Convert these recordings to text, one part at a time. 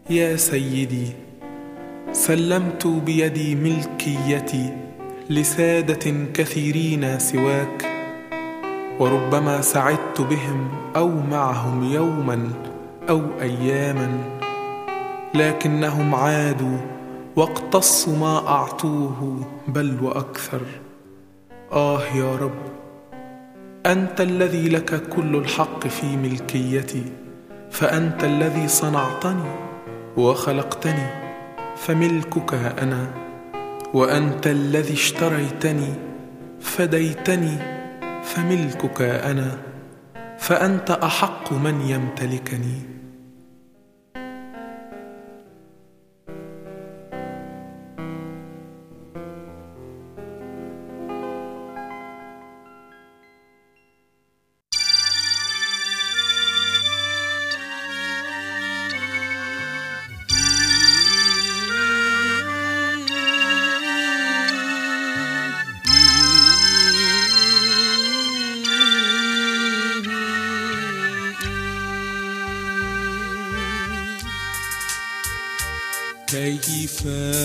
يا سيدي، سلمت بيدي ملكيتي لسادة كثيرين سواك، وربما سعدت بهم أو معهم يوما أو أياما، لكنهم عادوا واقتصوا ما أعطوه بل وأكثر. يا رب، أنت الذي لك كل الحق في ملكيتي، فأنت الذي صنعتني وخلقتني، فملكك أنا، وأنت الذي اشتريتني فديتني، فملكك أنا، فأنت أحق من يمتلكني. كيف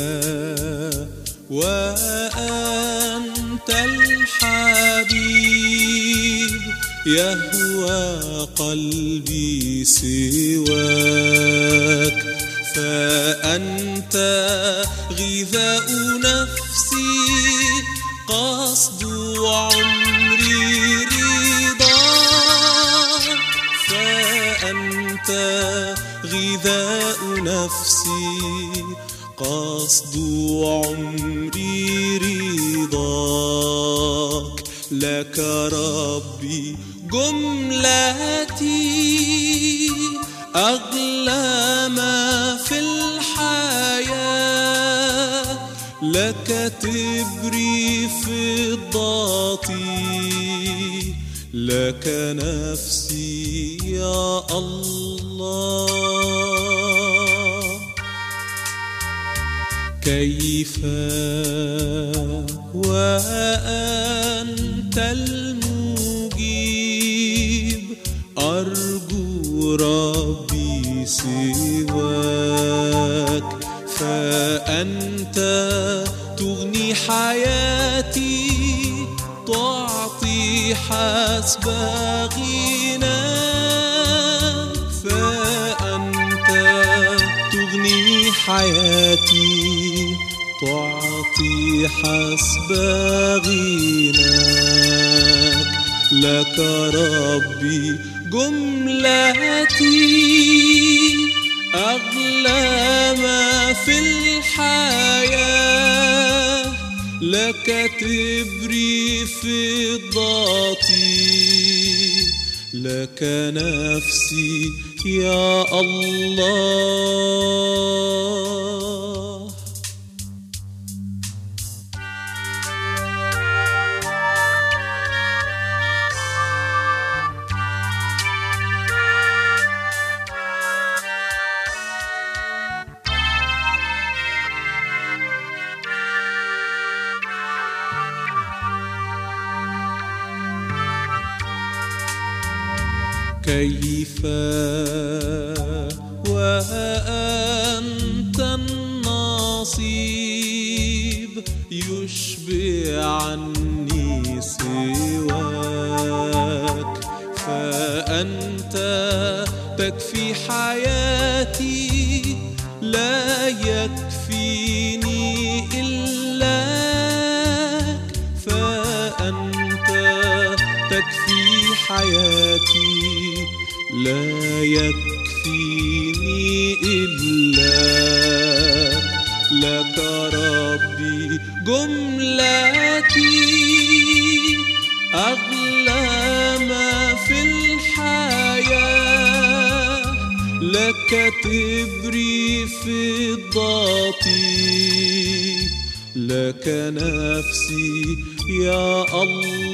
وأنت الحبيب يهوى قلبي سواك، فأنت غذاء نفسي قصد عمري رضاك، فأنت غذاء نفسي قصد عمري رضاك. لك ربي جملتي أغلى ما في الحياة، لك تبري فضتي، لك نفسي يا الله. كيف وأنت المجيب أرجو ربي سواك، فأنت تغني حياتي تعطي حسب غناك، فأنت تغني حياتي تعطي حسب غناك. لك ربي جملتي أغلى ما في الحياة، لك تبري فضتي، لك نفسي يا الله. كيف وأنت النصيب يشبع عني سواك، فأنت تكفي حياتي لا يكفيني إلاك، فأنت تكفي حياتي لا يكفيني إلاك. لك ربي جملتي أغلى ما في الحياة، لك تبري فضتي، لك نفسي يا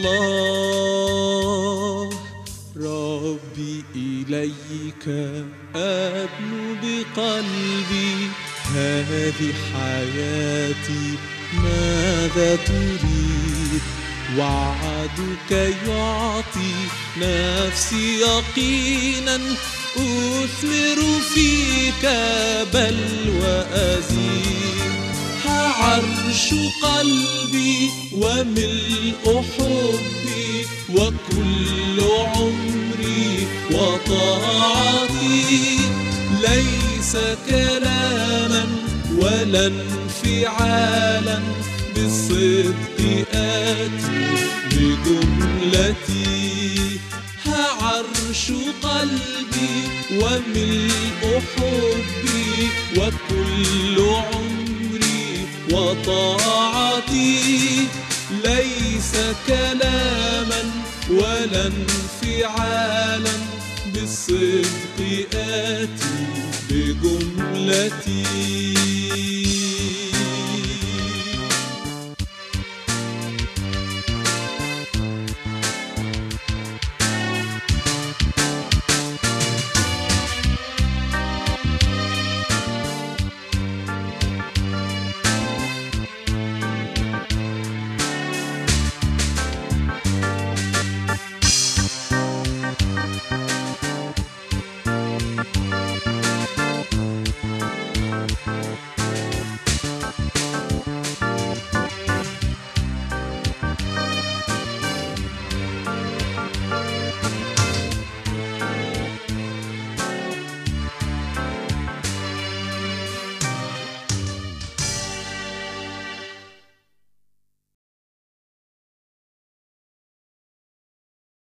الله. ربي إليك أدنو بقلبي، هذه حياتي ماذا تريد؟ وعدك يعطي نفسي يقينا أثمر فيك بل وأزيد. عرش قلبي وملء حبي وكل عمري وطاعتي، ليس كلاما ولا انفعالا، بالصدق آتي بجملتي. عرش قلبي وملء حبي وكل عمري وطاعتي، ليس كلاما ولا انفعالا، بالصدق آتي بجملتي.